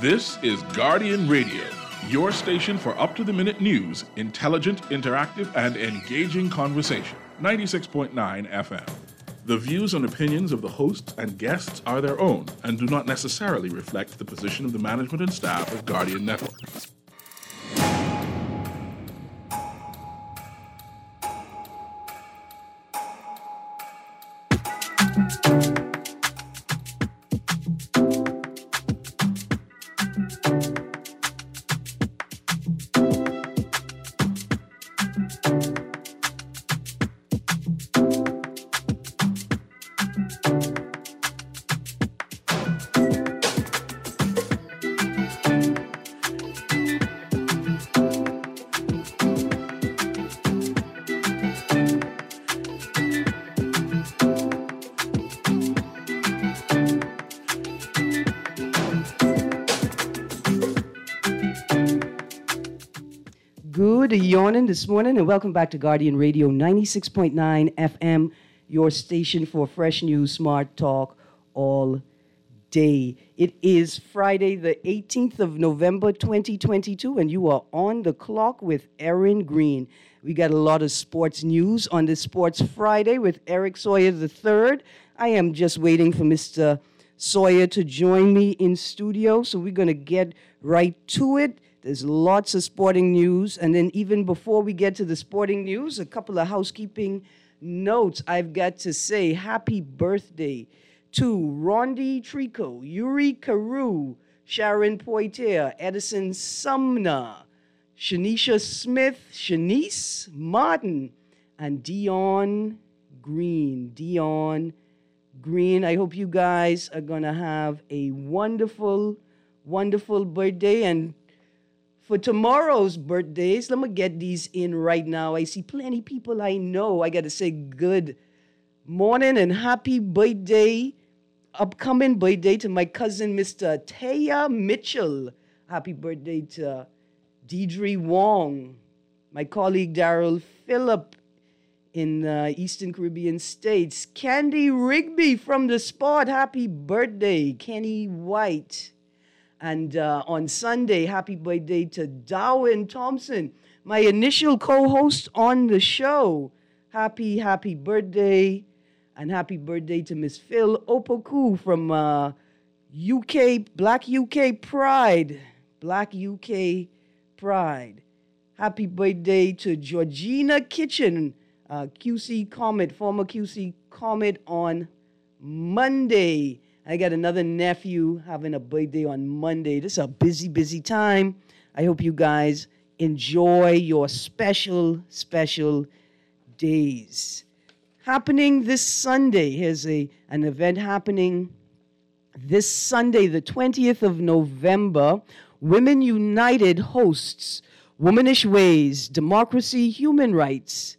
This is Guardian Radio, your station for up-to-the-minute news, intelligent, interactive, and engaging conversation. 96.9 FM. The views and opinions of the hosts and guests are their own and do not necessarily reflect the position of the management and staff of Guardian Network. Good yawning this morning, and welcome back to Guardian Radio 96.9 FM, your station for fresh news, smart talk all day. It is Friday, the 18th of November, 2022, and you are on the clock with Erin Green. We got a lot of sports news on this Sports Friday with Eric Sawyer III. I am just waiting for Mr. Sawyer to join me in studio, so we're going to get right to it. There's lots of sporting news. And then even before we get to the sporting news, a couple of housekeeping notes. I've got to say happy birthday to Rondi Trico, Yuri Carew, Sharon Poitier, Edison Sumner, Shanisha Smith, Shanice Martin, and Dion Green. Dion Green, I hope you guys are going to have a wonderful, wonderful birthday. And for tomorrow's birthdays, let me get these in right now. I see plenty people I know. I got to say good morning and happy birthday, upcoming birthday to my cousin, Mr. Taya Mitchell. Happy birthday to Deidre Wong, my colleague Daryl Phillip in Eastern Caribbean states. Candy Rigby from the spot. Happy birthday, Kenny White. And on Sunday, happy birthday to Darwin Thompson, my initial co-host on the show. Happy birthday. And happy birthday to Miss Phil Opoku from UK, Black UK Pride. Black UK Pride. Happy birthday to Georgina Kitchen, QC Comet, former QC Comet on Monday. I got another nephew having a birthday on Monday. This is a busy, busy time. I hope you guys enjoy your special, special days. Happening this Sunday, here's an event happening this Sunday, the 20th of November. Women United hosts Womanish Ways, Democracy, Human Rights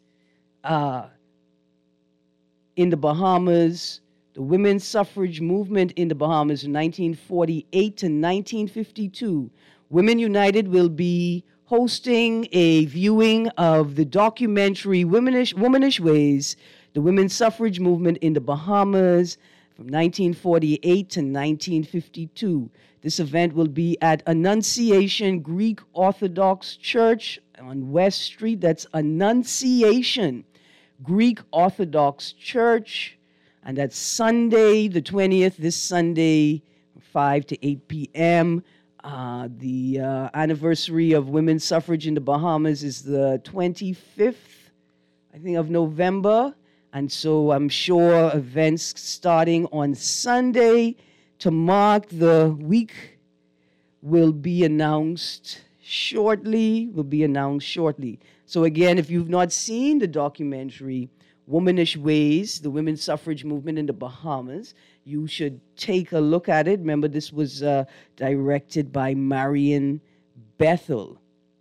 in the Bahamas. The women's suffrage movement in the Bahamas from 1948 to 1952. Women United will be hosting a viewing of the documentary Womanish Ways, the women's suffrage movement in the Bahamas from 1948 to 1952. This event will be at Annunciation Greek Orthodox Church on West Street. That's Annunciation Greek Orthodox Church. And that's Sunday, the 20th, this Sunday, 5 to 8 p.m. The anniversary of women's suffrage in the Bahamas is the 25th, I think, of November. And so I'm sure events starting on Sunday to mark the week will be announced shortly. So again, if you've not seen the documentary, Womanish Ways, the women's suffrage movement in the Bahamas, you should take a look at it. Remember, this was directed by Marion Bethel.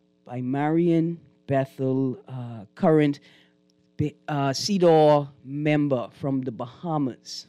Current CEDAW member from the Bahamas.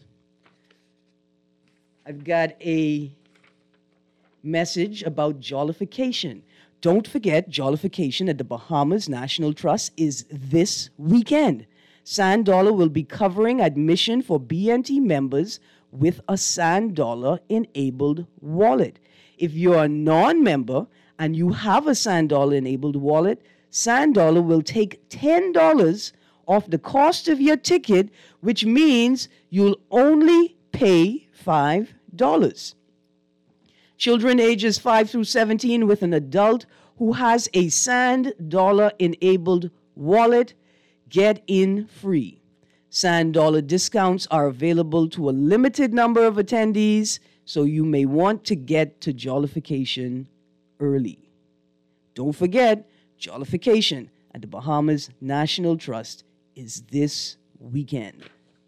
I've got a message about jollification. Don't forget, jollification at the Bahamas National Trust is this weekend. Sand Dollar will be covering admission for BNT members with a Sand Dollar enabled wallet. If you're a non-member and you have a SandDollar-enabled wallet, SandDollar will take $10 off the cost of your ticket, which means you'll only pay $5. Children ages 5 through 17 with an adult who has a SandDollar-enabled wallet get in free. SandDollar discounts are available to a limited number of attendees, so you may want to get to Jollification early. Don't forget, Jollification at the Bahamas National Trust is this weekend.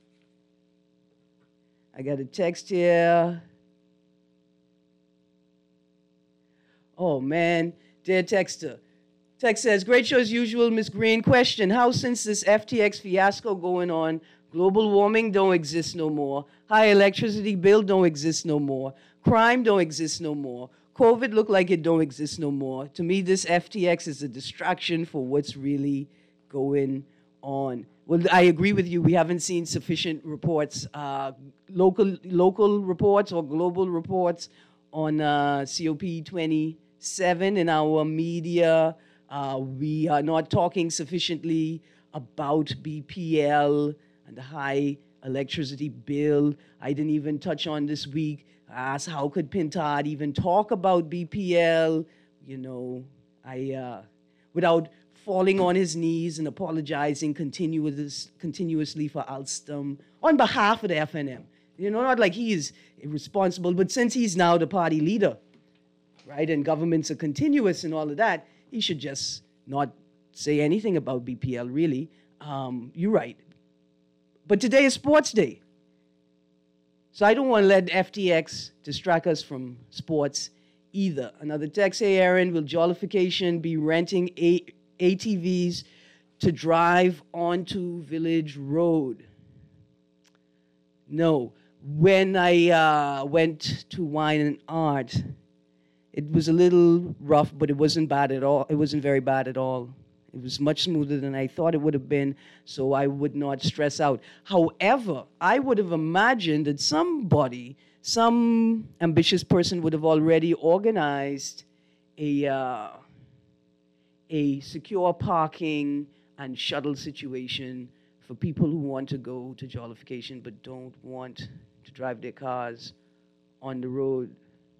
I got a text here. Oh, man. Dear texter. Text says, great show as usual, Miss Green. Question, how since this FTX fiasco going on, global warming don't exist no more, high electricity bill don't exist no more, crime don't exist no more, COVID look like it don't exist no more. To me, this FTX is a distraction for what's really going on. Well, I agree with you. We haven't seen sufficient reports, local reports or global reports on COP27 in our media. We are not talking sufficiently about BPL and the high electricity bill. I didn't even touch on this week. I asked, how could Pintard even talk about BPL? You know, without falling on his knees and apologizing continuously for Alstom on behalf of the FNM. You know, not like he is irresponsible, but since he's now the party leader, right, and governments are continuous and all of that, he should just not say anything about BPL, really. You're right. But today is sports day. So I don't want to let FTX distract us from sports either. Another text, hey, Aaron, will Jollification be renting ATVs to drive onto Village Road? No. When I went to Wine and Art, it was a little rough, but it wasn't bad at all. It wasn't very bad at all. It was much smoother than I thought it would have been, so I would not stress out. However, I would have imagined that somebody, some ambitious person would have already organized a secure parking and shuttle situation for people who want to go to Jollification but don't want to drive their cars on the road.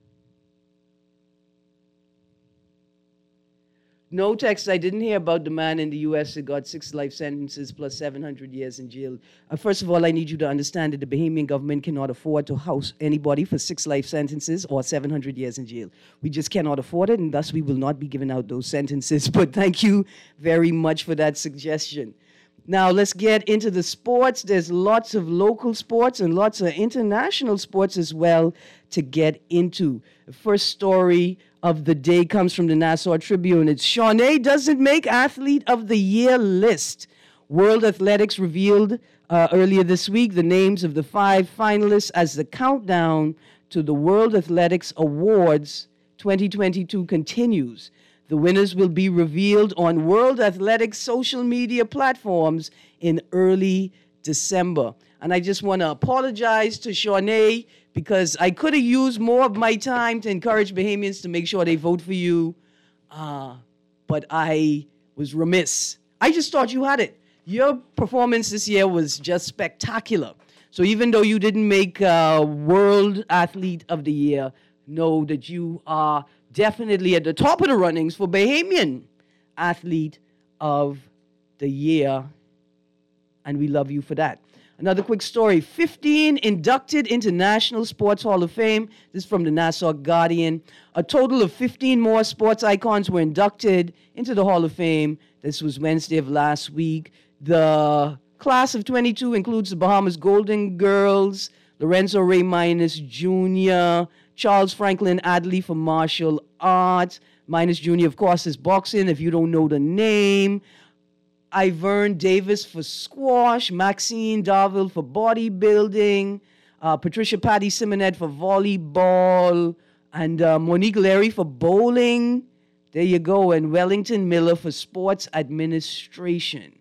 No text. I didn't hear about the man in the U.S. that got 6 life sentences plus 700 years in jail. First of all, I need you to understand that the Bahamian government cannot afford to house anybody for 6 life sentences or 700 years in jail. We just cannot afford it, and thus we will not be giving out those sentences. But thank you very much for that suggestion. Now, let's get into the sports. There's lots of local sports and lots of international sports as well to get into. The first story of the day comes from the Nassau Tribune. It's Shawnee doesn't make Athlete of the Year list. World Athletics revealed earlier this week the names of the 5 finalists as the countdown to the World Athletics Awards 2022 continues. The winners will be revealed on World Athletics social media platforms in early December. And I just want to apologize to Shawnee because I could have used more of my time to encourage Bahamians to make sure they vote for you, but I was remiss. I just thought you had it. Your performance this year was just spectacular. So even though you didn't make World Athlete of the Year, know that you are definitely at the top of the runnings for Bahamian Athlete of the Year, and we love you for that. Another quick story, 15 inducted into National Sports Hall of Fame. This is from the Nassau Guardian. A total of 15 more sports icons were inducted into the Hall of Fame. This was Wednesday of last week. The class of 22 includes the Bahamas Golden Girls, Lorenzo Ray Minus Jr., Charles Franklin Adley for martial arts. Minus Jr., of course, is boxing, if you don't know the name. Ivern Davis for squash, Maxine Darville for bodybuilding, Patricia Patty Simonet for volleyball, and Monique Larry for bowling. There you go. And Wellington Miller for sports administration.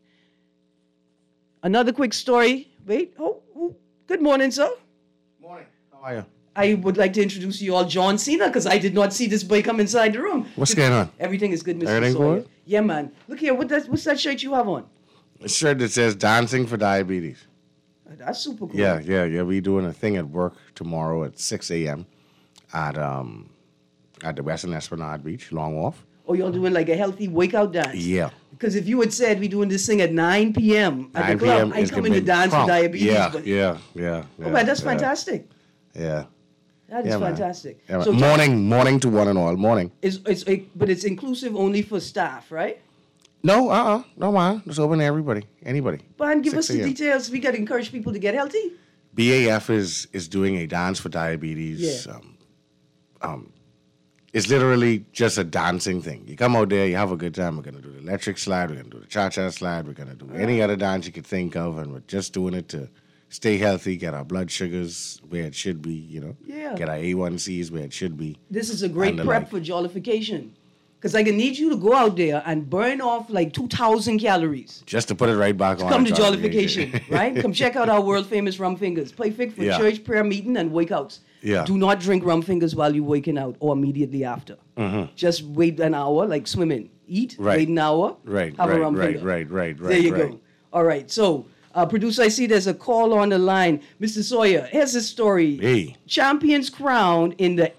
Another quick story. Wait. Oh, good morning, sir. Morning. How are you? I would like to introduce you all John Cena, because I did not see this boy come inside the room. What's going on? Everything is good, Mr. Everything Sawyer. good? Yeah, man. Look here, what's that shirt you have on? A shirt that says Dancing for Diabetes. That's super cool. Yeah. We doing a thing at work tomorrow at 6 a.m. at the Western Esplanade Beach, Long Wharf. Oh, y'all doing like a healthy workout dance? Yeah. Because if you had said we doing this thing at 9 p.m. at 9 the club, p.m. I is come the in to big dance crunk. for diabetes. Yeah. Oh, man, that's yeah. fantastic. Yeah. That is Yeah, man. fantastic. Yeah, man. So morning to one and all. Morning. but it's inclusive only for staff, right? No, no, man. It's open to everybody, anybody. But give 6 us the a.m. details. We got to encourage people to get healthy. BAF is doing a dance for diabetes. Yeah. It's literally just a dancing thing. You come out there, you have a good time. We're gonna do the electric slide. We're gonna do the cha-cha slide. We're gonna do any other dance you could think of, and we're just doing it to stay healthy, get our blood sugars where it should be. Yeah. Get our A1Cs where it should be. This is a great And the prep like. for jollification. Because I can need you to go out there and burn off like 2,000 calories. Just to put it right back on. Come to jollification. jollification, right? Come check out our world famous rum fingers. Perfect for Yeah. church, prayer meeting, and wakeouts. Yeah. Do not drink rum fingers while you're waking out or immediately after. Just wait an hour, like swimming. Eat, Right. wait an hour, have a rum finger. Right. There you go. All right, so producer, I see there's a call on the line. Mr. Sawyer, here's the story. Hey. Champions crowned in the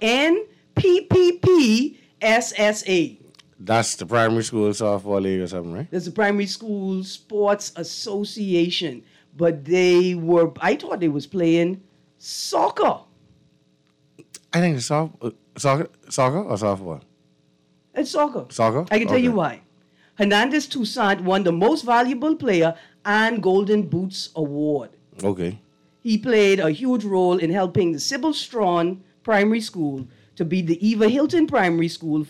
NPPP SSA. That's the primary school softball league or something, right? There's a primary school sports association, but I thought they was playing soccer. I think it's soccer or softball. It's soccer. Soccer? I can tell you Okay. why. Hernandez Toussaint won the Most Valuable Player and Golden Boots Award. Okay. He played a huge role in helping the Sybil Strawn Primary School to beat the Eva Hilton Primary School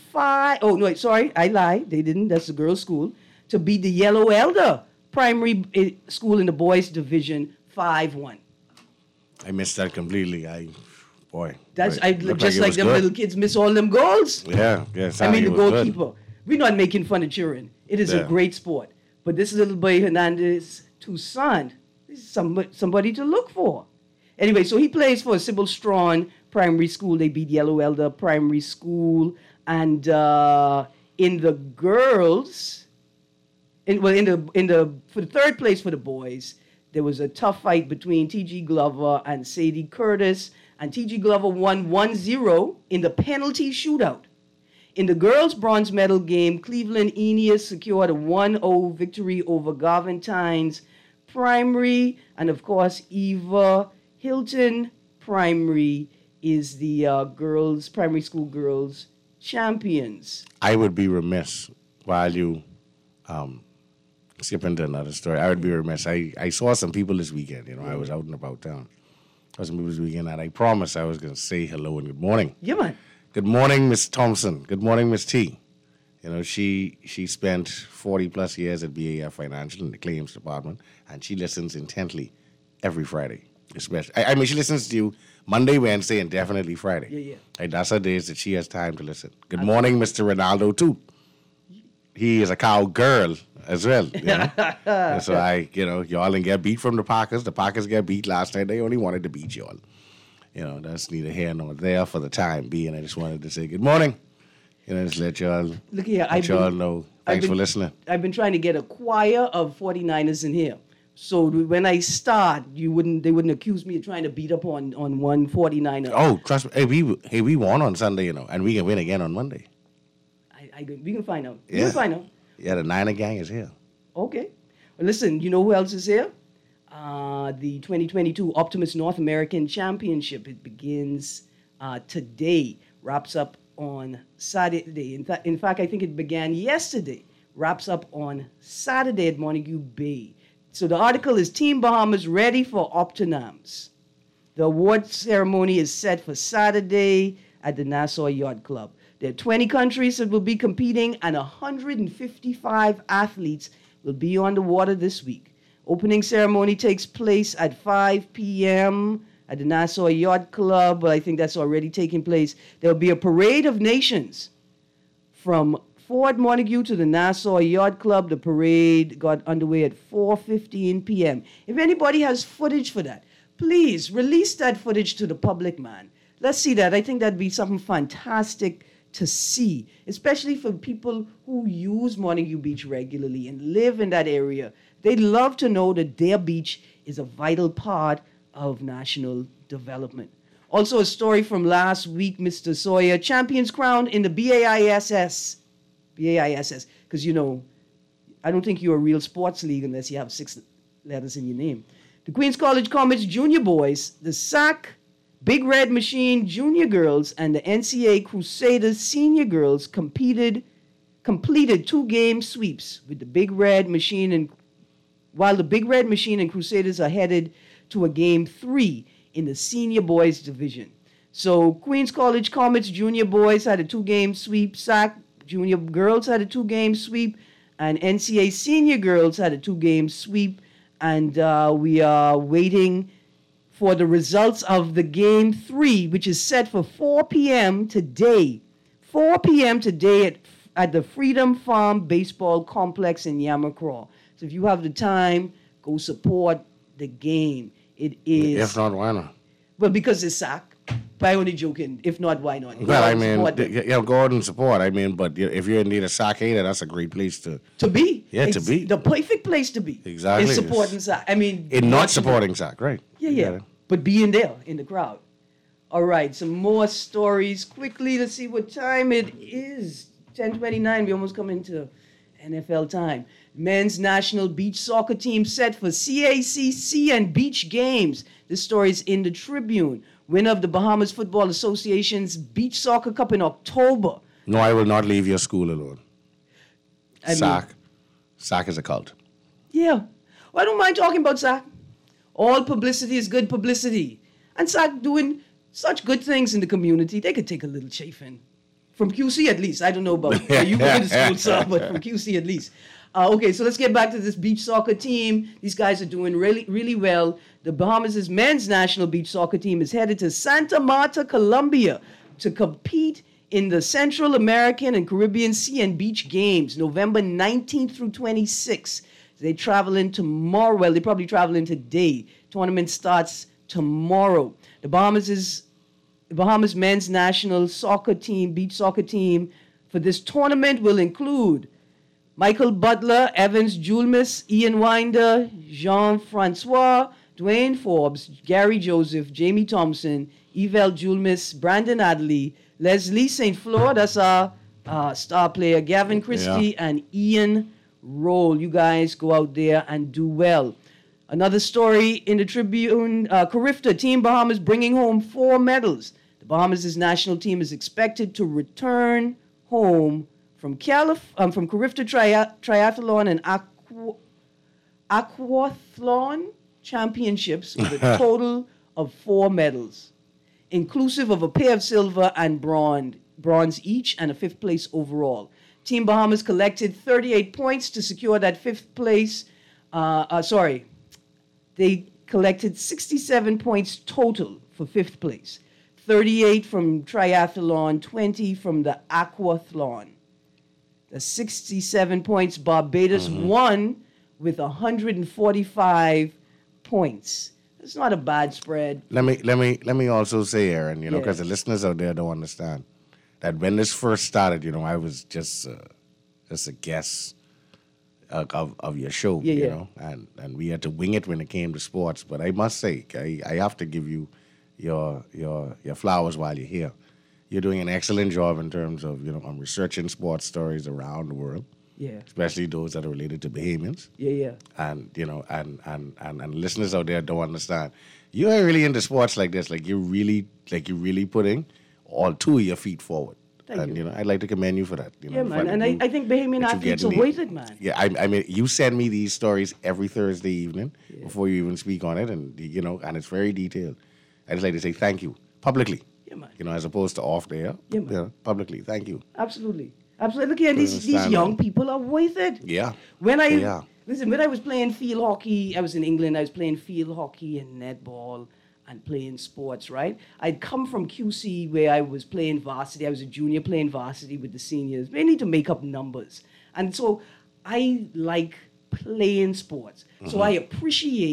I lied. They didn't. That's the girls' school. To beat the Yellow Elder Primary School in the boys' division 5-1. I missed that completely. That's Right. Looked just it like was them good. little kids miss all them goals. Yeah. I mean, the it was good. goalkeeper. We're not making fun of children. It is a Yeah. great sport. But this little boy, Hernandez Toussaint, is somebody to look for. Anyway, so he plays for Sybil Strawn Primary School. They beat Yellow Elder Primary School. And in the girls, for the third place for the boys, there was a tough fight between T.G. Glover and Sadie Curtis. And T.G. Glover won 1-0 in the penalty shootout. In the girls' bronze medal game, Cleveland Aeneas secured a 1-0 victory over Garventines Primary. And of course, Eva Hilton Primary is the primary school girls champions. I would be remiss while you skip into another story. I would be remiss. I saw some people this weekend. I was out and about town. I saw some people this weekend, and I promised I was going to say hello and good morning. Yeah, man. Good morning, Miss Thompson. Good morning, Miss T. She spent 40 plus years at BAF Financial in the claims department, and she listens intently every Friday. Especially, I mean, she listens to you Monday, Wednesday, and definitely Friday. Yeah. Like, that's her days that she has time to listen. Good morning, Mr. Ronaldo, too. He is a cowgirl as well. And so y'all didn't get beat from the Packers. The Packers got beat last night. They only wanted to beat y'all. That's neither here nor there for the time being. I just wanted to say good morning. Just let y'all, Look here, know. Thanks for listening. I've been trying to get a choir of 49ers in here. So when I start, they wouldn't accuse me of trying to beat up on one 49er. Oh, trust me. Hey, we won on Sunday, and we can win again on Monday. We can find out. We Yeah. can find out. Yeah, the Niner gang is here. Okay. Well, listen, you know who else is here? The 2022 Optimus North American Championship. It begins today, wraps up on Saturday. In fact, I think it began yesterday, wraps up on Saturday at Montague Bay. So the article is Team Bahamas ready for Optinams. The award ceremony is set for Saturday at the Nassau Yacht Club. There are 20 countries that will be competing, and 155 athletes will be on the water this week. Opening ceremony takes place at 5 p.m. at the Nassau Yacht Club. I think that's already taking place. There will be a parade of nations from Fort Montague to the Nassau Yacht Club. The parade got underway at 4:15 p.m. If anybody has footage for that, please release that footage to the public, man. let's see that. I think that'd be something fantastic to see, especially for people who use Montague Beach regularly and live in that area. They'd love to know that their beach is a vital part of national development. Also, a story from last week, Mr. Sawyer, champions crowned in the BAISS, because, you know, I don't think you're a real sports league unless you have 6 letters in your name. The Queens College Comets Junior Boys, the SAC Big Red Machine Junior Girls, and the NCA Crusaders Senior Girls completed 2-game sweeps with the Big Red Machine, and while the Big Red Machine and Crusaders are headed to a Game 3 in the Senior Boys Division. So Queens College Comets Junior Boys had a 2-game sweep, SAC Junior Girls had a 2-game sweep, and NCA Senior Girls had a 2-game sweep, and we are waiting for the results of the Game 3, which is set for 4 p.m. today. 4 p.m. today at the Freedom Farm Baseball Complex in Yamacraw. So if you have the time, go support the game. It is... If not, why not? Well, because it's SAC. But I'm only joking. If not, why not? Well, I mean, go out and support. I mean, but if you're in need of SAC hater, that's a great place to be. Yeah, to be. The perfect place to be. Exactly. In supporting SAC. I mean... In not supporting SAC, right. Yeah. But being there in the crowd. All right, some more stories. Quickly, let's see what time it is. 10:29. We almost come into NFL time. Men's national beach soccer team set for CACC and beach games. This story is in the Tribune. Winner of the Bahamas Football Association's Beach Soccer Cup in October. No, I will not leave your school alone. SAC is a cult. Yeah. Well, I don't mind talking about SAC. All publicity is good publicity. And SAC doing such good things in the community, they could take a little chafing. From QC at least. I don't know about you go to school, sir, but from QC at least. Okay, so let's get back to this beach soccer team. These guys are doing really, really well. The Bahamas' men's national beach soccer team is headed to Santa Marta, Colombia to compete in the Central American and Caribbean Sea and Beach Games, November 19th through 26th. They travel in tomorrow. Well, they probably travel in today. Tournament starts tomorrow. The Bahamas men's national soccer team, beach soccer team, for this tournament will include Michael Butler, Evans Julmus, Ian Winder, Jean-Francois, Dwayne Forbes, Gary Joseph, Jamie Thompson, Evel Julmus, Brandon Adley, Leslie St. Fleur, that's our star player, Gavin Christie, and Ian Roll. You guys go out there and do well. Another story in the Tribune, Carifta, Team Bahamas bringing home 4 medals. The Bahamas' national team is expected to return home from Carifta Triathlon and Aquathlon Championships with a total of 4 medals, inclusive of a pair of silver and bronze each and a 5th place overall. Team Bahamas collected 38 points to secure that 5th place. They collected 67 points total for 5th place. 38 from triathlon, 20 from the aquathlon. The 67 points, Barbados won with 145 points. It's not a bad spread. Let me also say, Aaron, because the listeners out there don't understand that when this first started, I was just a guest of your show, you know, and we had to wing it when it came to sports. But I must say, I have to give you your flowers while you're here. You're doing an excellent job in terms of, I'm researching sports stories around the world. Yeah. Especially those that are related to Bahamians. Yeah. And, and listeners out there don't understand. You are really into sports like this. You're really putting all 2 of your feet forward. Thank you. I'd like to commend you for that. Yeah, man. And I think Bahamian athletes are worth it, man. Yeah, I mean, you send me these stories every Thursday evening before you even speak on it. And, and it's very detailed. I just like to say thank you publicly. Yeah, man. As opposed to off there. Yeah, man. Publicly. Thank you. Absolutely. Look here, these young people are worth it. Yeah. When I was playing field hockey, I was in England, I was playing field hockey and netball and playing sports, right? I'd come from QC where I was playing varsity. I was a junior playing varsity with the seniors, mainly to make up numbers. And so I like playing sports. So I appreciate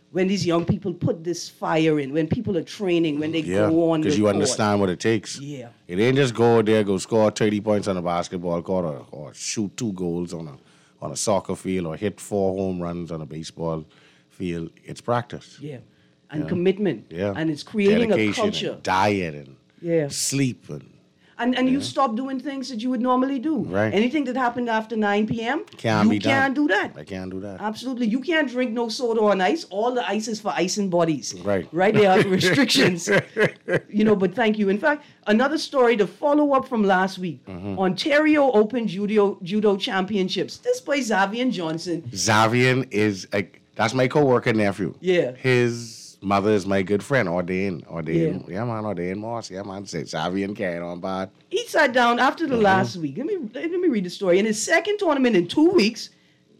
when these young people put this fire in, when people are training, when they go on the because you court. understand what it takes. Yeah. It ain't just go there, go score 30 points on a basketball court or shoot 2 goals on a soccer field or hit 4 home runs on a baseball field. It's practice. Yeah. And commitment. Yeah. And it's creating dedication a culture. And diet and sleep and you stop doing things that you would normally do. Right. Anything that happened after 9 p.m., can't you can't do that. I can't do that. Absolutely. You can't drink no soda on ice. All the ice is for icing bodies. Right. Right? There are restrictions. But thank you. In fact, another story to follow up from last week. Ontario Open Judo Championships. This boy Xavier Johnson. Xavier is, that's my co-worker nephew. Yeah. His mother is my good friend, Ordain. Ordain Moss. Yeah, man. Xavier carrying on bad. He sat down after the last week. Let me read the story. In his second tournament in 2 weeks,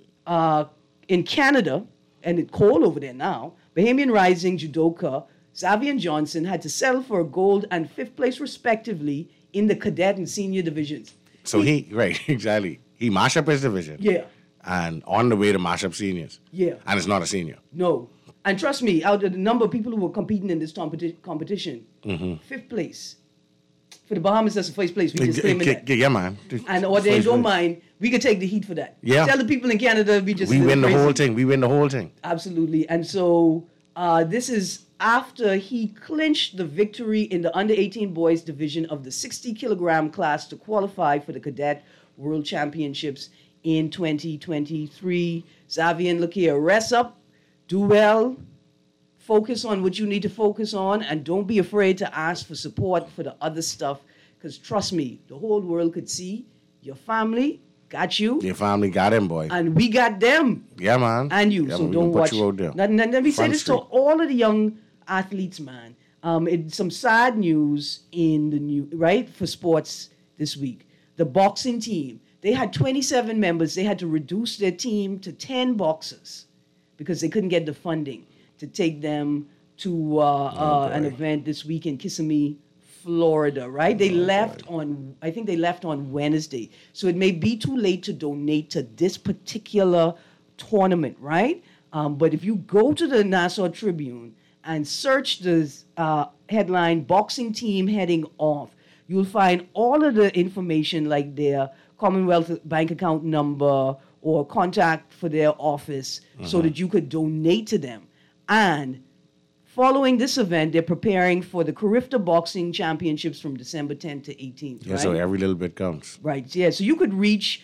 in Canada, and it's cold over there now, Bahamian Rising judoka Xavier Johnson had to settle for a gold and 5th place respectively in the cadet and senior divisions. So exactly. He mashed up his division. Yeah. And on the way to mash up seniors. Yeah. And it's not a senior. No. And trust me, out of the number of people who were competing in this competition, 5th place. For the Bahamas, that's the first place. We just claiming that. Yeah, man. And they don't mind. We could take the heat for that. Yeah. Tell the people in Canada we win the whole thing. We win the whole thing. Absolutely. And so this is after he clinched the victory in the under-18 boys division of the 60-kilogram class to qualify for the Cadet World Championships in 2023. Xavier, look here, rest up, do well, focus on what you need to focus on, and don't be afraid to ask for support for the other stuff, because trust me, the whole world could see your family got you. Your family got him, boy. And we got them. Yeah, man. And you. Yeah, so man, don't watch. you out there. Let me say this Street. to all of the young athletes, man. It's some sad news in the for sports this week. The boxing team, they had 27 members. They had to reduce their team to 10 boxers because they couldn't get the funding to take them to an event this week in Kissimmee, Florida, right? They left on Wednesday. So it may be too late to donate to this particular tournament, right? But if you go to the Nassau Tribune and search the headline, boxing team heading off, you'll find all of the information like their Commonwealth bank account number or contact for their office so that you could donate to them. And following this event, they're preparing for the Carifta Boxing Championships from December 10th to 18th. Yeah, right? so every little bit counts. Right, yeah. So you could reach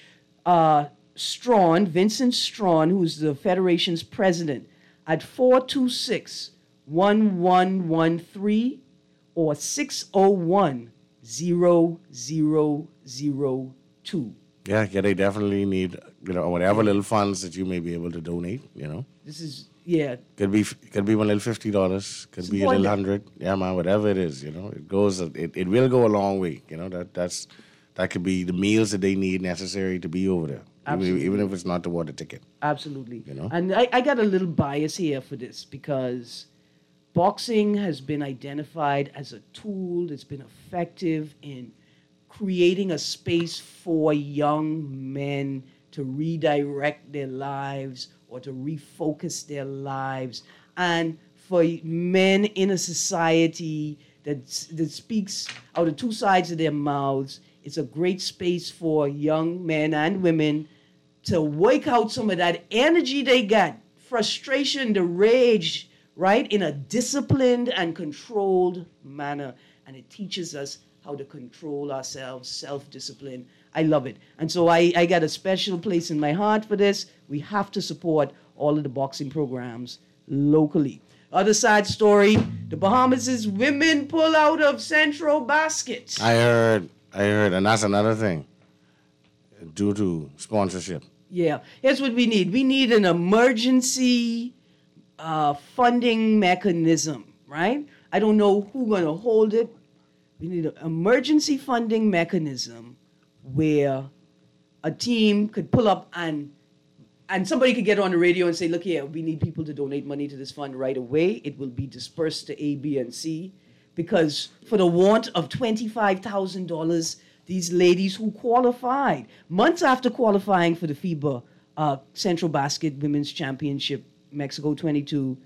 Strawn, Vincent Strawn, who's the Federation's president, at 426-1113 or 601-0002. Yeah, they definitely need, whatever little funds that you may be able to donate, This is, yeah. Could be one little $50, could be a little $100. Yeah, man, whatever it is, it goes, it will go a long way. That could be the meals that they need necessary to be over there. Absolutely. Even if it's not toward the ticket. Absolutely. And I got a little bias here for this because boxing has been identified as a tool that's been effective in creating a space for young men to redirect their lives or to refocus their lives, and for men in a society that speaks out of two sides of their mouths. It's a great space for young men and women to work out some of that energy they got, frustration, the rage, right, in a disciplined and controlled manner. And it teaches us how to control ourselves, self-discipline. I love it. And so I got a special place in my heart for this. We have to support all of the boxing programs locally. Other side story, the Bahamas' women pull out of Central Basket. I heard, and that's another thing, due to sponsorship. Yeah, here's what we need. We need an emergency funding mechanism, right? I don't know who's going to hold it. We need an emergency funding mechanism where a team could pull up and somebody could get on the radio and say, look here, we need people to donate money to this fund right away. It will be dispersed to A, B, and C. Because for the want of $25,000, these ladies who qualified, months after qualifying for the FIBA Central Basket Women's Championship, Mexico 22,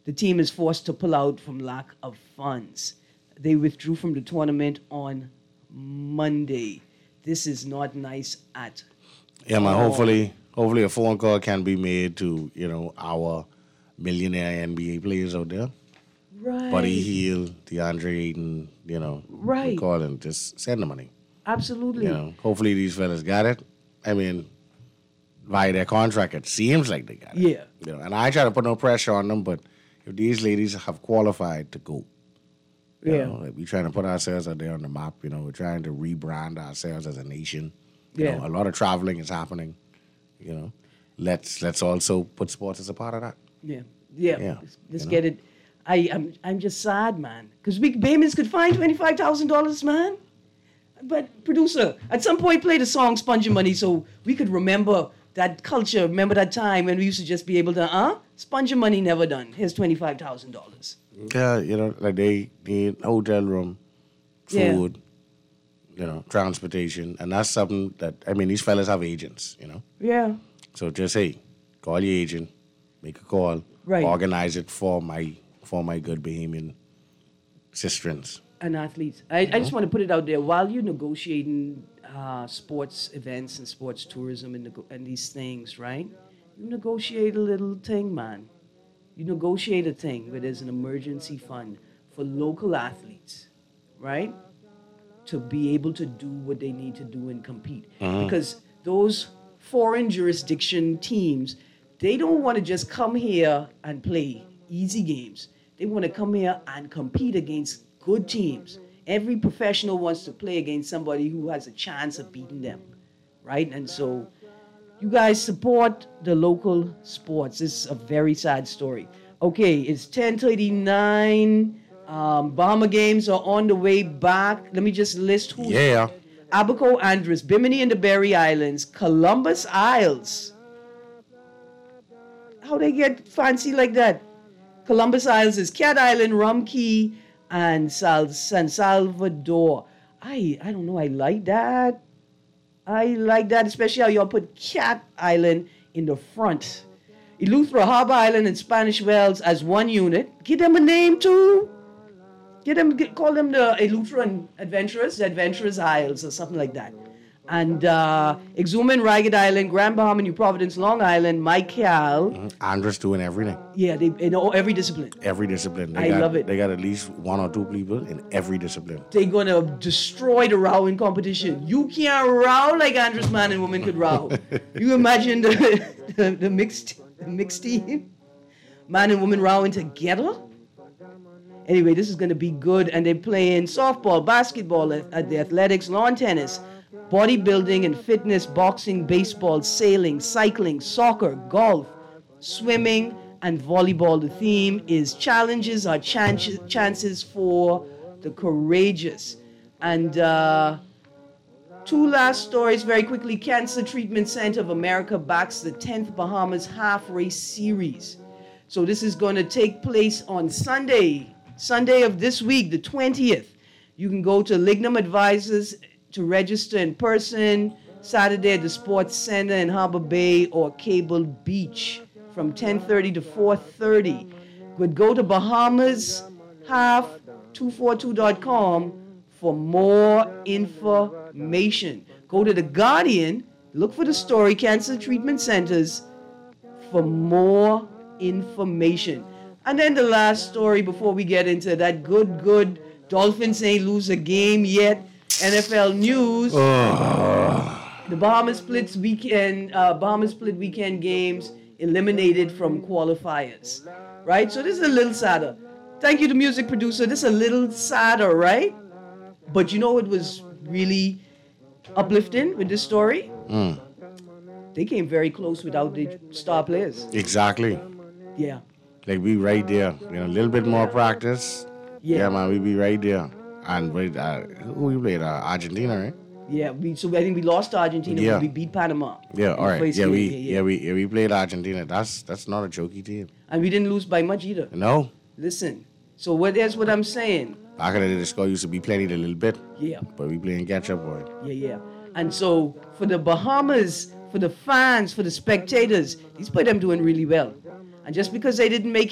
the team is forced to pull out from lack of funds. They withdrew from the tournament on Monday. This is not nice at Yeah, man. all. Hopefully a phone call can be made to, our millionaire NBA players out there. Right. Buddy Hield, DeAndre Ayton, Right. call and just send the money. Absolutely. Hopefully these fellas got it. I mean, via their contract, it seems like they got it. Yeah. And I ain't trying to put no pressure on them, but if these ladies have qualified to go, like we're trying to put ourselves out there on the map. We're trying to rebrand ourselves as a nation. Yeah. A lot of traveling is happening. Let's also put sports as a part of that. Yeah. Yeah, Let's get it. I'm just sad, man, because Baymans could find $25,000, man. But producer, at some point, play the song "Sponging Money" so we could remember that culture. Remember that time when we used to just be able to, sponging money, never done. Here's $25,000. Yeah, like they need hotel room, Yeah. food, transportation, and that's something that these fellas have agents, Yeah. So just call your agent, make a call, Right. organize it for my good Bahamian sisterins. And athletes. I just want to put it out there. While you're negotiating sports events and sports tourism and these things, right? You negotiate a little thing, man. You negotiate a thing where there's an emergency fund for local athletes, right? To be able to do what they need to do and compete. Because those foreign jurisdiction teams, they don't want to just come here and play easy games. They want to come here and compete against good teams. Every professional wants to play against somebody who has a chance of beating them, right? And so you guys support the local sports. This is a very sad story. Okay, it's 10:39. Bahama games are on the way back. Let me just list who's Yeah. Abaco, Andros, Bimini and the Berry Islands, Columbus Isles. How they get fancy like that? Columbus Isles is Cat Island, Rum Key, and San Salvador. I don't know. I like that. Especially how y'all put Cat Island in the front. Eleuthera, Harbor Island, and Spanish Wells as one unit. Give them a name too. Call them the Eleutheran Adventurers, the Adventurers Isles, or something like that. And Exuma and Ragged Island, Grand Bahama, New Providence, Long Island, Michael. Andres doing everything. Yeah, they know every discipline. Every discipline. I love it. They got at least one or two people in every discipline. They're gonna destroy the rowing competition. You can't row like Andres man and woman could row. You imagine the mixed team, man and woman rowing together. Anyway, this is gonna be good, and they're playing softball, basketball, at the athletics, lawn tennis, bodybuilding and fitness, boxing, baseball, sailing, cycling, soccer, golf, swimming, and volleyball. The theme is challenges are chances for the courageous. And two last stories very quickly. Cancer Treatment Center of America backs the 10th Bahamas Half Race Series. So this is going to take place on Sunday of this week, the 20th. You can go to Lignum Advisors to register in person, Saturday at the Sports Center in Harbor Bay or Cable Beach from 10:30 to 4:30. But go to BahamasHalf242.com for more information. Go to The Guardian, look for the story, Cancer Treatment Centers, for more information. And then the last story before we get into that good Dolphins ain't lose a game yet. NFL news. The Bahamas Split weekend games eliminated from qualifiers. Right? So this is a little sadder. Thank you to music producer. This is a little sadder, right? But you know what was really uplifting with this story? They came very close without the star players. Exactly. Yeah. Like we right there. A little bit more practice. Yeah, man, we be right there. And who we played? Argentina, right? Yeah, I think we lost to Argentina, Yeah. but we beat Panama. Yeah, all right. First Yeah, game. we played Argentina. That's not a jokey team. And we didn't lose by much either. No. Listen, so here's what I'm saying. Back in the day, the score used to be plenty a little bit. Yeah. But we playing catch up, boy. Yeah. And so for the Bahamas, for the fans, for the spectators, these played them doing really well. And just because they didn't make it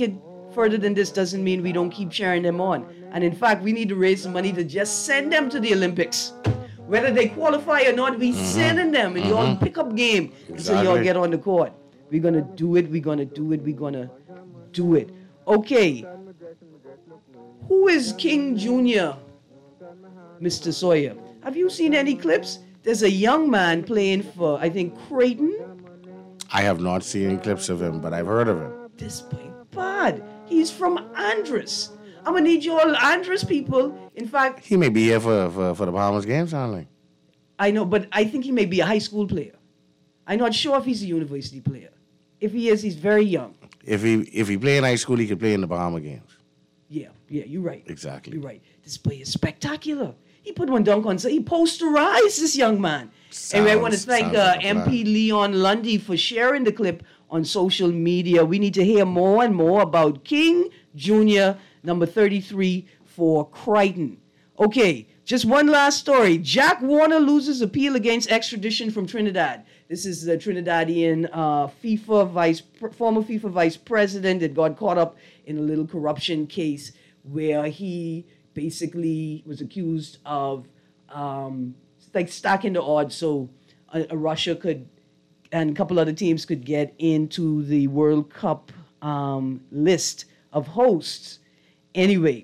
further than this doesn't mean we don't keep cheering them on. And in fact, we need to raise the money to just send them to the Olympics. Whether they qualify or not, we sending them in your pickup game until y'all get on the court. We're going to do it. We're going to do it. We're going to do it. Okay. Who is King Jr., Mr. Sawyer? Have you seen any clips? There's a young man playing for, I think, Creighton. I have not seen clips of him, but I've heard of him. This boy bad. He's from Andros. I'm going to need you all Andros people. In fact, He may be here for the Bahamas games, only. I know, but I think he may be a high school player. I'm not sure if he's a university player. If he is, he's very young. If he play in high school, he could play in the Bahama games. Yeah, you're right. Exactly. You're right. This boy is spectacular. He put one dunk on, so he posterized this young man. Anyway, I want to thank like a MP Leon Lundy for sharing the clip on social media. We need to hear more and more about King Jr., number 33 for Crichton. Okay, just one last story. Jack Warner loses appeal against extradition from Trinidad. This is the Trinidadian former FIFA vice president that got caught up in a little corruption case where he basically was accused of stacking the odds so Russia could and a couple other teams could get into the World Cup list of hosts. Anyway,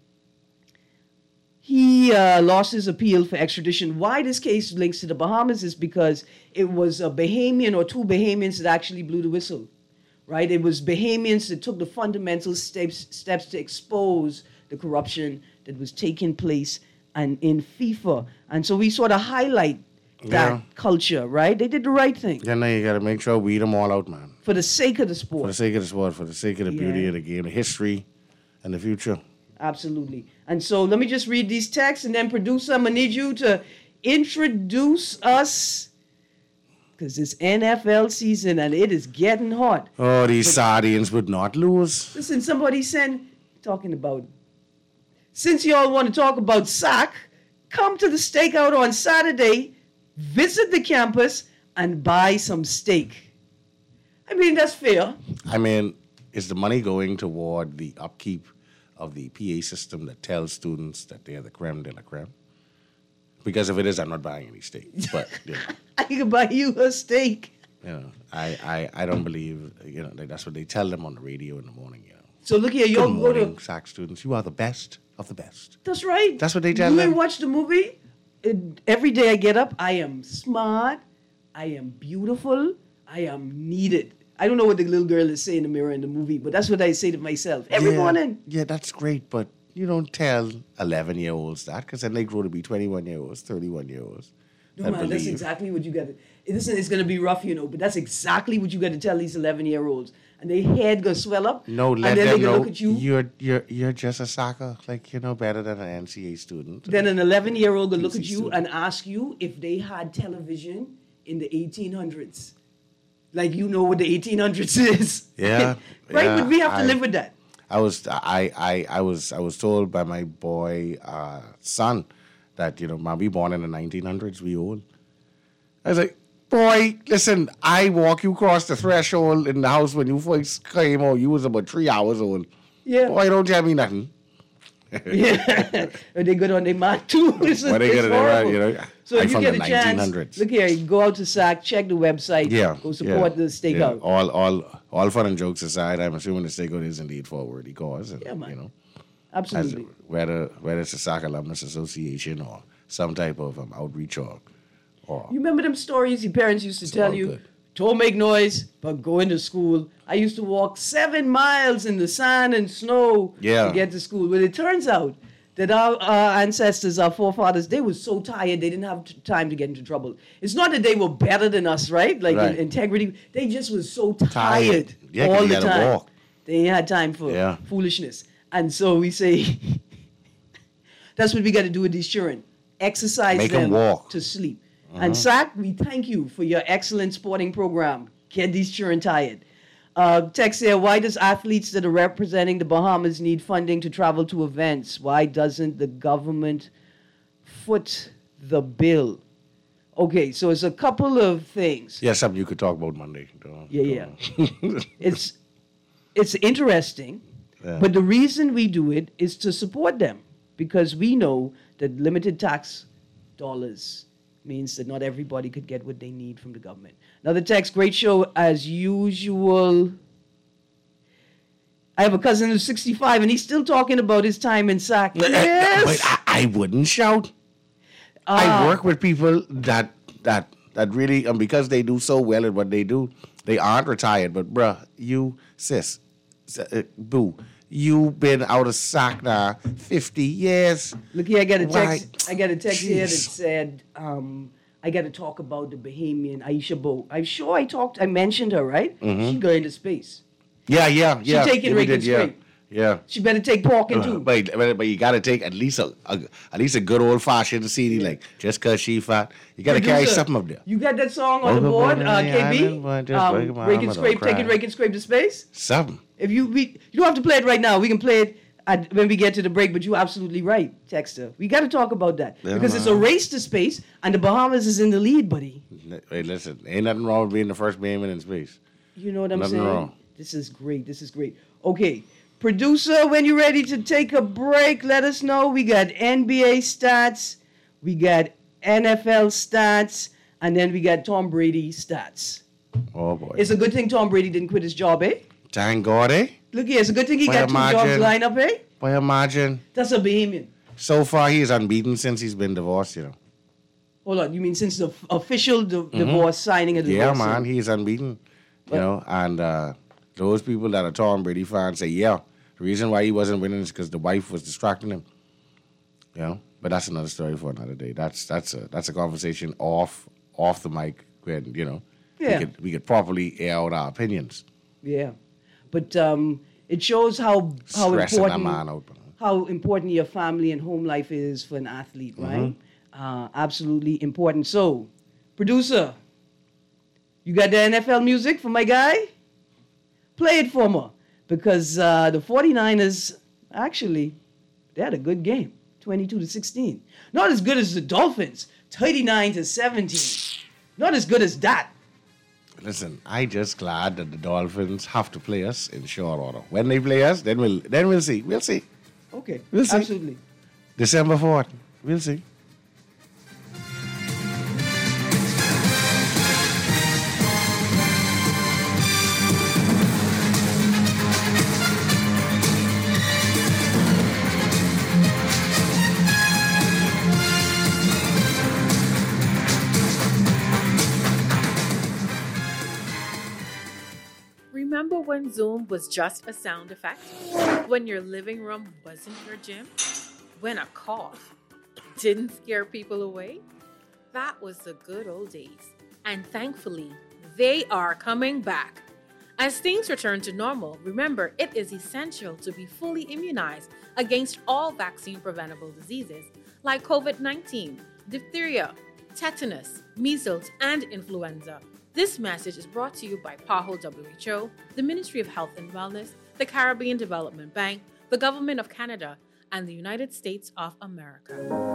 he lost his appeal for extradition. Why this case links to the Bahamas is because it was a Bahamian or two Bahamians that actually blew the whistle, right? It was Bahamians that took the fundamental steps to expose the corruption that was taking place and in FIFA. And so we sort of highlight that culture, right? They did the right thing. Yeah, now you got to make sure we weed them all out, man. For the sake of the sport. For the sake of the sport, for the sake of the beauty of the game, the history, and the future. Absolutely. And so let me just read these texts, and then producer, I'm going to need you to introduce us, because it's NFL season and it is getting hot. Oh, these sardines would not lose. Listen, somebody sent, talking about, since y'all want to talk about SAC, come to the stakeout on Saturday, visit the campus, and buy some steak. I mean, that's fair. I mean, is the money going toward the upkeep of the PA system that tells students that they're the creme de la creme? Because if it is, I'm not buying any steak. But, you know. I can buy you a steak. You know, I don't believe, you know, that's what they tell them on the radio in the morning, you know. So look here, y'all Good go to... morning, SAC students. You are the best of the best. That's right. That's what they tell you them. You watch the movie? Every day I get up, I am smart, I am beautiful, I am needed. I don't know what the little girl is saying in the mirror in the movie, but that's what I say to myself every morning. Yeah, that's great, but you don't tell 11-year-olds that, because then they grow to be 21-year-olds, 31-year-olds. No, man, that's exactly what you got to... Listen, it's going to be rough, you know, but that's exactly what you got to tell these 11-year-olds. And their head going to swell up. No, let and then them they know look at you. You're just a soccer, like, you know, better than an NCAA student. Then an 11-year-old will look at you and ask you if they had television in the 1800s. Like, you know what the 1800s is. Yeah. Right? Yeah, but we have to live with that. I was told by my boy son that, you know, man, we born in the 1900s, we old. I was like, boy, listen, I walk you across the threshold in the house when you first came out, you was about 3 hours old. Yeah. Boy, don't tell me nothing. Yeah. They good on their mark too. It's When they get it right, you know. So I'm if you from get the a chance, 1900s. look here, you go out to SAC, check the website, go support the stakeout. All fun and jokes aside, I'm assuming the stakeout is indeed for a worthy cause. And, Yeah, man. You know, Absolutely. whether it's a SAC Alumnus Association or some type of outreach or You remember them stories your parents used to tell all you? good. Don't make noise, but go into school. I used to walk 7 miles in the sand and snow to get to school. But it turns out that our ancestors, our forefathers, they were so tired they didn't have time to get into trouble. It's not that they were better than us, right? Like in integrity. They just was so tired Yeah, all you the gotta time. walk. They ain't had time for foolishness. And so we say, that's what we got to do with these children. Exercise Make them 'em walk. to sleep. And SAC, we thank you for your excellent sporting program. Get these children tired. Text here, why does athletes that are representing the Bahamas need funding to travel to events? Why doesn't the government foot the bill? Okay, so it's a couple of things. Yeah, something you could talk about Monday. Yeah. It's interesting But the reason we do it is to support them because we know that limited tax dollars means that not everybody could get what they need from the government. Now, the text, great show as usual. I have a cousin who's 65 and he's still talking about his time in SAC. Yes. But I wouldn't shout. I work with people that really, and because they do so well at what they do, they aren't retired. But bruh, you sis, boo, you been out of SAC now 50 years. Look here, I got a text. Why? I got a text here that Jeez. said, I got to talk about the Bahamian Aisha Bo. I'm sure I mentioned her, right? She going to space. Yeah. taking we Rick did, and yeah. Scrape. Yeah. She better take porking too. But you gotta take at least a good old fashioned CD, like just cause she fat. You gotta carry Producer, something up there. You got that song on the Welcome board, on the island, boy, just KB? break my Rake arm, and I Scrape, don't taking cry. Rake and Scrape to space? Something. If you don't have to play it right now. We can play it when we get to the break, but you're absolutely right, Texter. We got to talk about that Yeah, because it's a man. race to space, and the Bahamas is in the lead, buddy. Hey, listen, ain't nothing wrong with being the first Bahamian in space. You know what I'm Nothing saying? wrong. This is great. This is great. Okay, producer, when you're ready to take a break, let us know. We got NBA stats, we got NFL stats, and then we got Tom Brady stats. Oh boy. It's a good thing Tom Brady didn't quit his job, eh? Thank God, eh? Look here, it's a good thing he By got two jobs margin. lined up, eh? By a margin. That's a Bahamian. So far, he is unbeaten since he's been divorced, you know. Hold on, you mean since the official divorce signing of the Yeah, divorce? man, he is unbeaten. You know, and those people that are Tom Brady fans say, yeah, the reason why he wasn't winning is because the wife was distracting him. You know, but that's another story for another day. That's a conversation off the mic when Yeah. we could properly air out our opinions. Yeah, but it shows how Stressing important a man out. how important your family and home life is for an athlete, right? Absolutely important. So, producer, you got the NFL music for my guy? Play it for me. Because the 49ers, actually, they had a good game, 22-16. Not as good as the Dolphins, 39-17. Not as good as that. Listen, I just glad that the Dolphins have to play us in short order. When they play us, then we'll see. We'll see. Okay, We'll see. absolutely. December 4th. We'll see. Remember when Zoom was just a sound effect? When your living room wasn't your gym? When a cough didn't scare people away? That was the good old days. And thankfully, they are coming back. As things return to normal, remember it is essential to be fully immunized against all vaccine-preventable diseases like COVID-19, diphtheria, tetanus, measles, and influenza. This message is brought to you by PAHO WHO, the Ministry of Health and Wellness, the Caribbean Development Bank, the Government of Canada, and the United States of America.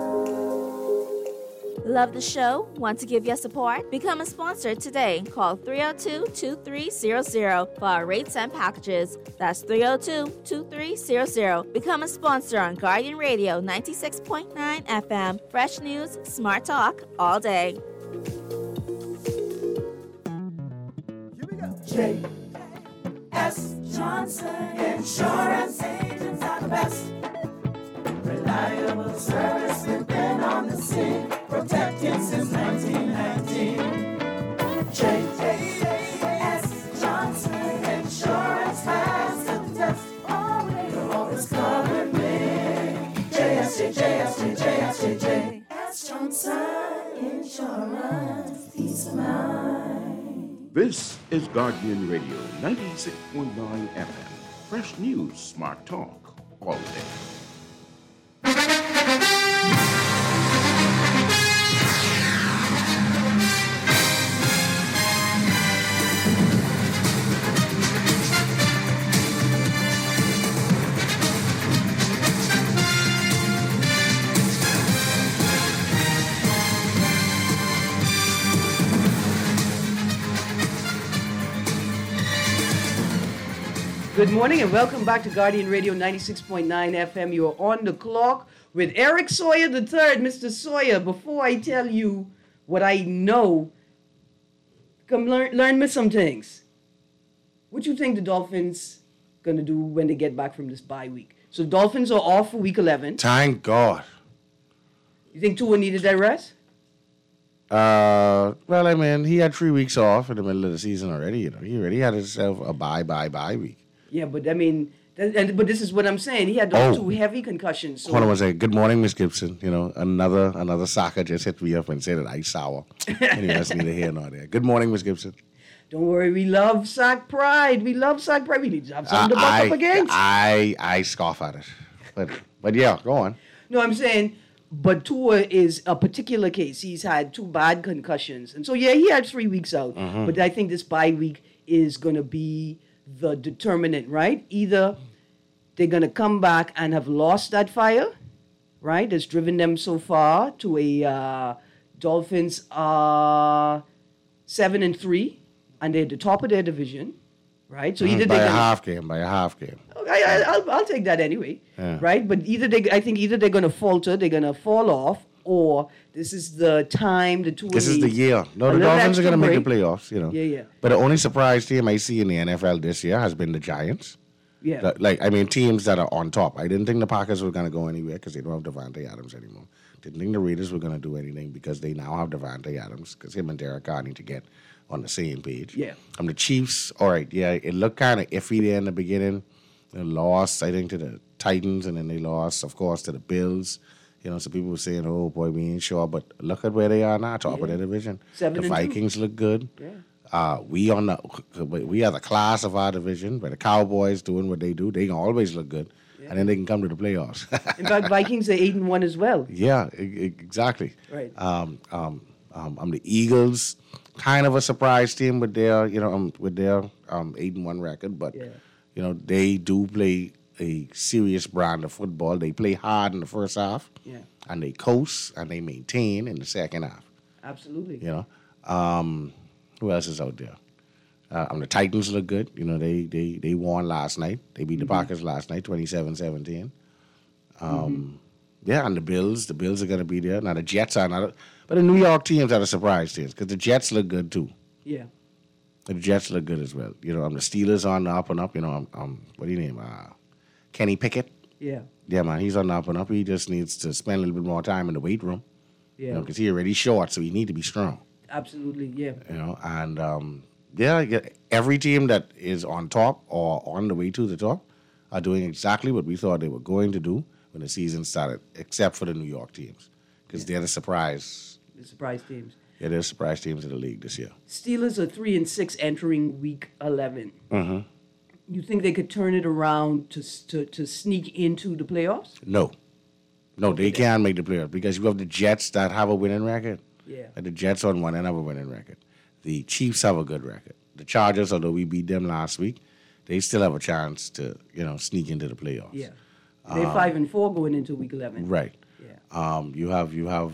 Love the show? Want to give your support? Become a sponsor today. Call 302-2300 for our rates and packages. That's 302-2300. Become a sponsor on Guardian Radio 96.9 FM. Fresh news, smart talk, all day. J.S. Johnson Insurance Agents are the best. Reliable service, we've been on the scene, protecting since 1919. J.S. Johnson Insurance has the test. You'll always cover me. J.S. Johnson Insurance, peace of mind. This is Guardian Radio 96.9 FM. Fresh news, smart talk, all day. Good morning and welcome back to Guardian Radio 96.9 FM. You're on the clock with Eric Sawyer III. Mr. Sawyer, before I tell you what I know, come learn me some things. What you think the Dolphins going to do when they get back from this bye week? So Dolphins are off for week 11. Thank God. You think Tua needed that rest? Well, I mean, he had 3 weeks off in the middle of the season already. You know, he already had himself a bye week. Yeah, but I mean, but this is what I'm saying. He had those 2 heavy concussions. So. Hold on one second. Good morning, Miss Gibson. You know, another sucker just hit me up and said that I sour. Anyway, that's neither here nor there. Good morning, Miss Gibson. Don't worry, we love Sack Pride. We need to have something to buck up against. I scoff at it. But yeah, go on. No, I'm saying, but Tua is a particular case. He's had 2 bad concussions. And so, yeah, he had 3 weeks out. Mm-hmm. But I think this bye week is going to be the determinant, right? Either they're going to come back and have lost that fire, right? That's driven them so far to a Dolphins 7-3, and they're at the top of their division, right? So either by a half game. Okay, I'll take that anyway, right? But I think either they're going to falter, they're going to fall off, or this is the time the two. This is the year. No, the Dolphins are going to make the playoffs. You know. Yeah. But the only surprise team I see in the NFL this year has been the Giants. Yeah. Teams that are on top. I didn't think the Packers were going to go anywhere because they don't have Devontae Adams anymore. Didn't think the Raiders were going to do anything because they now have Devontae Adams because him and Derek Carr need to get on the same page. Yeah. The Chiefs, all right, yeah, it looked kind of iffy there in the beginning. They lost, I think, to the Titans, and then they lost, of course, to the Bills. You know, so people were saying, oh, boy, we ain't sure. But look at where they are now, top of their division. 7-2. The Vikings look good. Yeah. We are the class of our division, but the Cowboys doing what they do, they can always look good. Yeah. And then they can come to the playoffs. In fact, Vikings are 8-1 as well. Yeah, exactly. Right. The Eagles, kind of a surprise team with their 8-1 record, but you know, they do play a serious brand of football. They play hard in the first half, and they coast and they maintain in the second half. Absolutely. You know, who else is out there? The Titans look good. You know, they won last night. They beat the Packers last night, 27-17. Yeah, and the Bills are going to be there. Now the Jets are not, but the New York teams are the surprise teams because the Jets look good too. Yeah. The Jets look good as well. You know, the Steelers on the up and up. You know, what do you name? Kenny Pickett. Yeah. Yeah, man, he's on the up and up. He just needs to spend a little bit more time in the weight room. Yeah. You know, because he's already short, so he need to be strong. Absolutely, yeah. You know, and every team that is on top or on the way to the top are doing exactly what we thought they were going to do when the season started, except for the New York teams, because they're the surprise. The surprise teams. Yeah, they're the surprise teams of the league this year. Steelers are 3-6 entering week 11. Mm-hmm. You think they could turn it around to sneak into the playoffs? No, they can't make the playoffs because you have the Jets that have a winning record. Yeah. And the Jets on one end have a winning record. The Chiefs have a good record. The Chargers, although we beat them last week, they still have a chance to, sneak into the playoffs. Yeah. They're 5-4 going into week 11. Right. Yeah. You have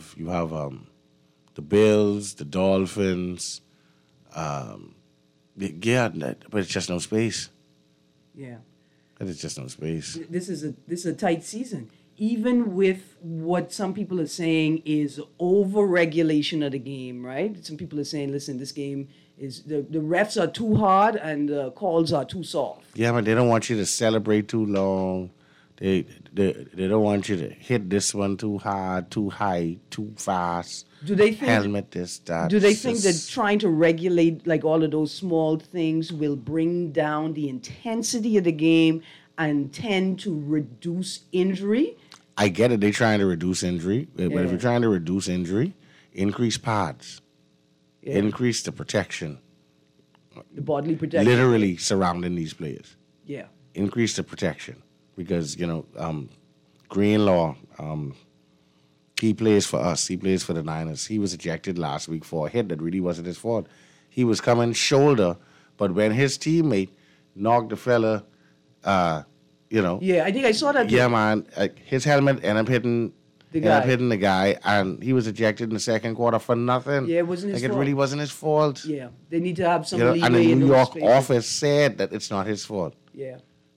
the Bills, the Dolphins. But it's just no space. Yeah. It's just no space. This is a tight season. Even with what some people are saying is over-regulation of the game, right? Some people are saying, listen, this game is, the refs are too hard and the calls are too soft. Yeah, but they don't want you to celebrate too long. They don't want you to hit this one too hard, too high, too fast. Do they think helmet this, that? Do they think that trying to regulate like all of those small things will bring down the intensity of the game and tend to reduce injury? I get it. They're trying to reduce injury, but if you're trying to reduce injury, increase pods, increase the protection, the bodily protection, literally surrounding these players. Yeah, increase the protection because Greenlaw, he plays for us. He plays for the Niners. He was ejected last week for a hit that really wasn't his fault. He was coming shoulder, but when his teammate knocked the fella. Yeah, I think I saw that. Yeah, man. His helmet ended up hitting the guy, and he was ejected in the second quarter for nothing. Yeah, it wasn't his fault. It really wasn't his fault. Yeah, they need to have some leeway and the in New those York spaces. office said that it's not his fault. Yeah.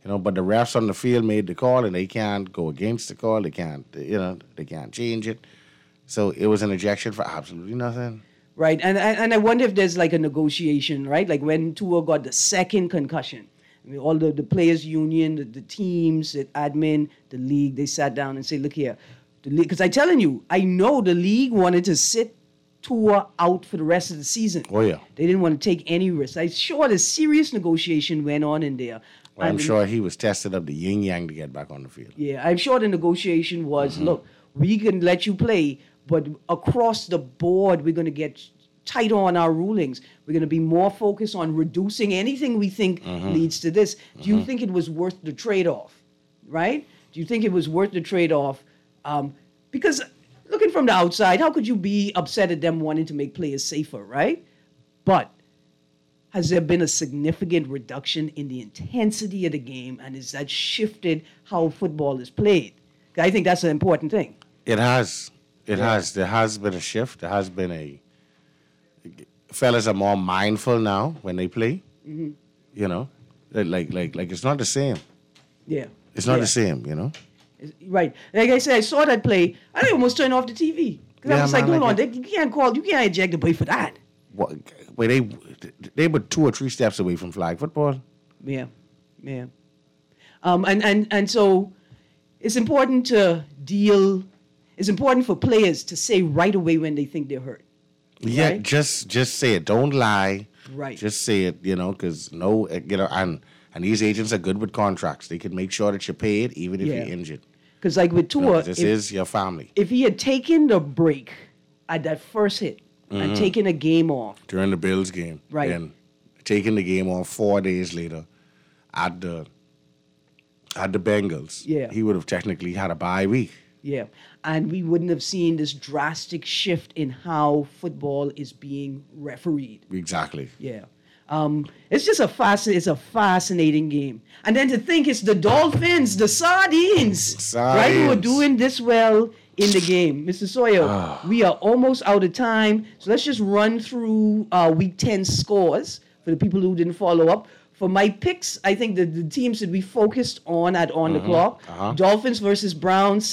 But the refs on the field made the call, and they can't go against the call. They can't, they can't change it. So it was an ejection for absolutely nothing. Right, and I wonder if there's like a negotiation, right? Like when Tua got the second concussion, I mean, all the players' union, the teams, the admin, the league, they sat down and said, look here, the league, because I'm telling you, I know the league wanted to sit Tua out for the rest of the season. Oh, yeah. They didn't want to take any risks. I'm sure the serious negotiation went on in there. Well, I'm sure he was tested up the yin-yang to get back on the field. Yeah, I'm sure the negotiation was, look, we can let you play, but across the board, we're going to get tight on our rulings. We're going to be more focused on reducing anything we think leads to this. Do you think it was worth the trade-off, right? Do you think it was worth the trade-off? Because looking from the outside, how could you be upset at them wanting to make players safer, right? But has there been a significant reduction in the intensity of the game, and has that shifted how football is played? I think that's an important thing. It has. It has. There has been a shift. There has been fellas are more mindful now when they play. Like it's not the same. Yeah. It's not the same, Right. Like I said, I saw that play. I almost turned off the TV. Because I was like, hold on, you can't eject the play for that. What? Wait, they were 2 or 3 steps away from flag football. Yeah. And so it's important it's important for players to say right away when they think they're hurt. Yeah, right? just say it. Don't lie. Right. Just say it, because and these agents are good with contracts. They can make sure that you're paid even if you're injured. Because like with Tua, this is your family. If he had taken the break at that first hit and taken a game off. During the Bills game. Right. And taking the game off 4 days later at the Bengals. Yeah. He would have technically had a bye week. Yeah. And we wouldn't have seen this drastic shift in how football is being refereed. Exactly. Yeah. It's just a fascinating game. And then to think it's the Dolphins, the Sardines, right, who are doing this well in the game. Mr. Sawyer, we are almost out of time. So let's just run through Week 10 scores for the people who didn't follow up. For my picks, I think the teams that we focused on the clock. Dolphins versus Browns,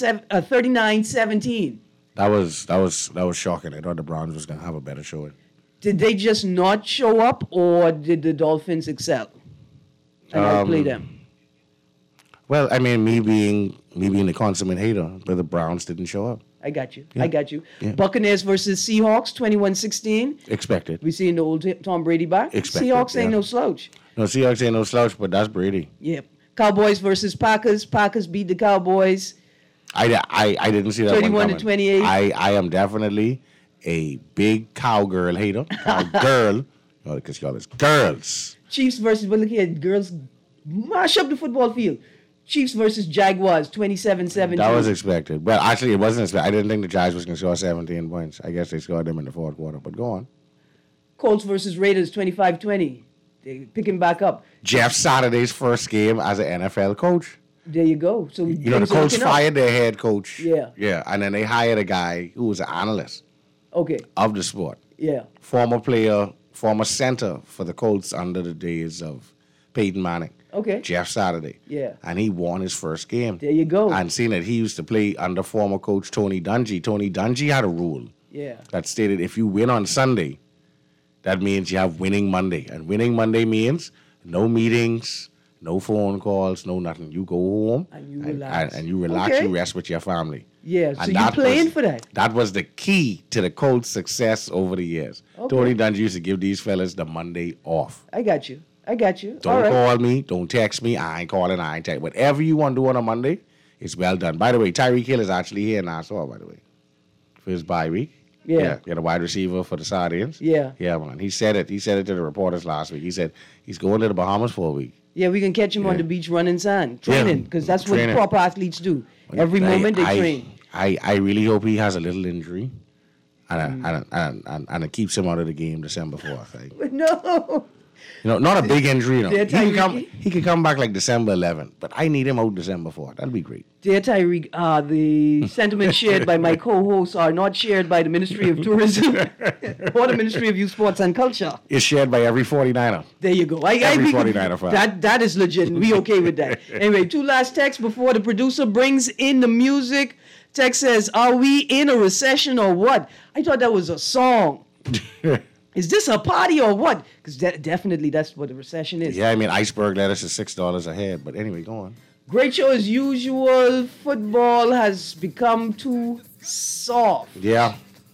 39-17. That was shocking. I thought the Browns was going to have a better showing. Did they just not show up, or did the Dolphins excel and outplay them? Well, I mean, me being the consummate hater, but the Browns didn't show up. I got you. Yeah. Buccaneers versus Seahawks, 21-16. Expected. We seeing the old Tom Brady back. Expected, Seahawks ain't no slouch. No, Seahawks ain't no slouch, but that's Brady. Yep. Cowboys versus Packers. Packers beat the Cowboys. I didn't see that 31-28. I am definitely a big cowgirl hater. Cowgirl, because y'all is girls. Chiefs versus, but look here, girls mash up the football field. Chiefs versus Jaguars, 27-17. That was expected. Well, actually, it wasn't expected. I didn't think the Jags was going to score 17 points. I guess they scored them in the fourth quarter, but go on. Colts versus Raiders, 25-20. They're picking back up. Jeff Saturday's first game as an NFL coach. There you go. So the Colts fired their head coach. Yeah. Yeah, and then they hired a guy who was an analyst. Okay. Of the sport. Yeah. Former player, former center for the Colts under the days of Peyton Manning. Okay. Jeff Saturday. Yeah. And he won his first game. There you go. And seeing that he used to play under former coach Tony Dungy. Tony Dungy had a rule. Yeah. That stated if you win on Sunday, that means you have winning Monday. And winning Monday means no meetings, no phone calls, no nothing. You go home and you relax. And you relax, Okay. you rest with your family. Yeah, so you're playing for that. That was the key to the Colts' success over the years. Okay. Tony Dungy used to give these fellas the Monday off. I got you. Don't All right. call me. Don't text me. I ain't calling. I ain't texting. Whatever you want to do on a Monday, it's well done. By the way, Tyreek Hill is actually here in Nassau, by the way, for his bye week. Yeah. You're the wide receiver for the Sardines. Yeah. Yeah, man. He said it. He said it to the reporters last week. He said he's going to the Bahamas for a week. Yeah, we can catch him on the beach running sand, training, because that's what proper athletes do. Every moment they train. I really hope he has a little injury, and it keeps him out of the game December 4th. No. Not a big injury. Dear Tyreek. He could come back like December 11th, but I need him out December 4th. That'll be great. Dear Tyreek, the sentiments shared by my co-hosts are not shared by the Ministry of Tourism or the Ministry of Youth, Sports and Culture. It's shared by every 49er. There you go. Every 49er fan. That is legit. We okay with that. Anyway, two last texts before the producer brings in the music. Text says, are we in a recession or what? I thought that was a song. Is this a party or what? Because definitely that's what a recession is. Yeah, I mean, iceberg lettuce is $6 a head. But anyway, go on. Great show as usual. Football has become too soft. Yeah,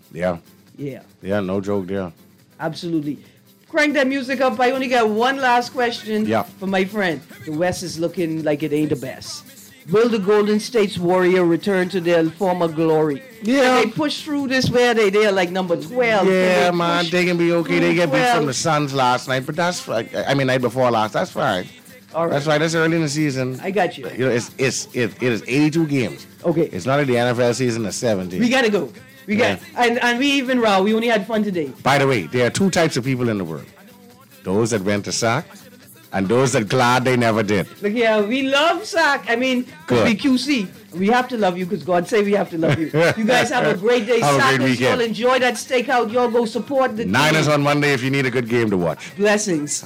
no joke there. Absolutely. Crank that music up. I only got one last question for my friend. The West is looking like it ain't the best. Will the Golden State Warrior return to their former glory? Yeah. They push through this where they are like number 12. Yeah, man, they can be okay. They get beat from the Suns last night, but that's fine. I mean, night before last. That's fine. All right. That's right. That's early in the season. I got you. It is 82 games. Okay. It's not like the NFL season is 17. We gotta go. We got and we even raw. We only had fun today. By the way, there are two types of people in the world: those that went to SAC, and those that glad they never did. Look, yeah, we love SAC. I mean, we QC. We have to love you because God say we have to love you. You guys have a great day. Have a great weekend. Y'all enjoy that steakout. Y'all go support the Niners on Monday if you need a good game to watch. Blessings.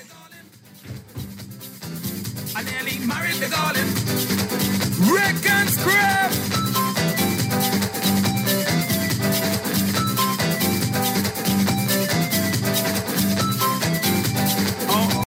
I nearly married the garden. Rick and Scratch.